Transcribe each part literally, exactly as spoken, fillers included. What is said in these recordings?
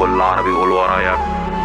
كل عربي قول ورايا.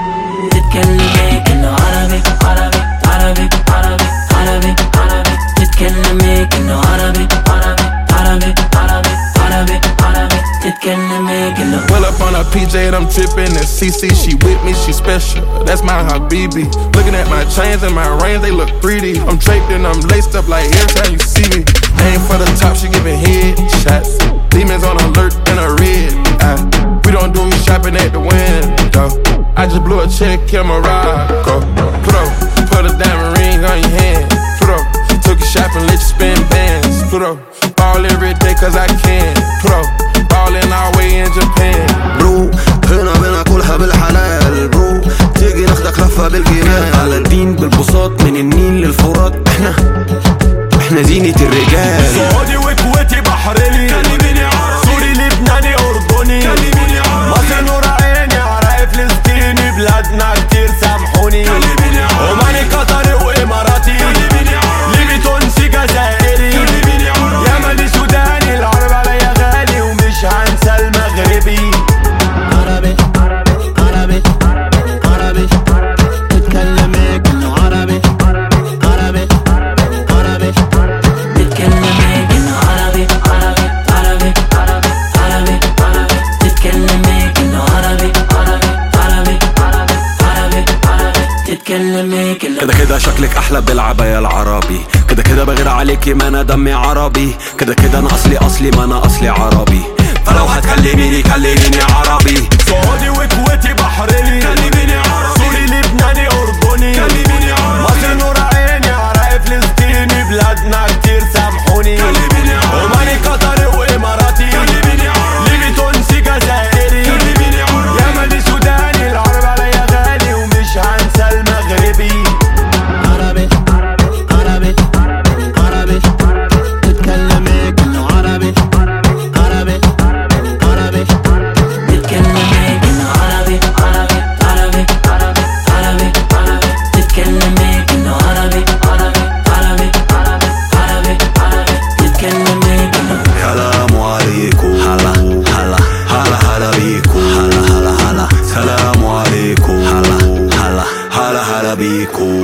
تتكلمي كأنه عربي عربي عربي عربي عربي عربي تتكلمي كأنه عربي عربي عربي عربي عربي عربي تتكلمي كأنه. Well up on a P J and I'm trippin'. That C C, she with me, she special. That's my habibi. Looking at my chains and my rings, they look three D. I'm draped and I'm laced up like every time you see me. Aim for the top, she giving head shots. Demons on alert in a red eye. We don't do shopping at the window. I just blew a check in Morocco. Put up, put a diamond ring on your hand. Put up, took you shopping, let you spend bands. Put up, ball every day cause I can. Put up, ballin' all way in Japan. برو هنا بناكلها بالحلال برو تيجي ناخدك لفة بالجمال على الدين بالبساط من النيل للفرات. احنا احنا زينة الرجال. سعودي وكويتي بحريني سوري لبناني أردني مصر نور عيني عراقي فلسطيني بلادنا كتير سامحوني عماني قطري وإماراتي ليبي تونسي جزائري يمني سوداني العرب عليا غالي ومش هنسى المغربي. عربي عربي عربي تتكلمي كأنه عربي عربي عربي تتكلمي كأنه عربي عربي عربي عربي عربي عربي تتكلمي كأنه عربي عربي عربي عربي عربي عربي تتكلمي كأنه. كده كده شكلك احلى بالعباية العربي. كده كده بغير عليكي ما انا دمي عربي. كده كده انا اصلي اصلي ما انا اصلي عربي. فلو هتكلميني كلميني عربي. سعودي وكويتي بحريني سوري لبناني أردني مصر نور عيني عراقي فلسطيني بلادنا كتير سامحوني عماني قطري وإماراتي ليبي تونسي جزائري يمني سوداني العرب عليا غالي ومش هنسى المغربي. عربي عربي عربي تتكلمي كأنه عربي عربي عربي تتكلمي كأنه عربي عربي عربي عربي عربي عربي تتكلمي كأنه عربي عربي عربي عربي عربي عربي تتكلمي كأنه. سلام عليكم هلا هلا هلا هلا بيكم هلا هلا هلا سلام عليكم هلا هلا هلا هلا بيكم.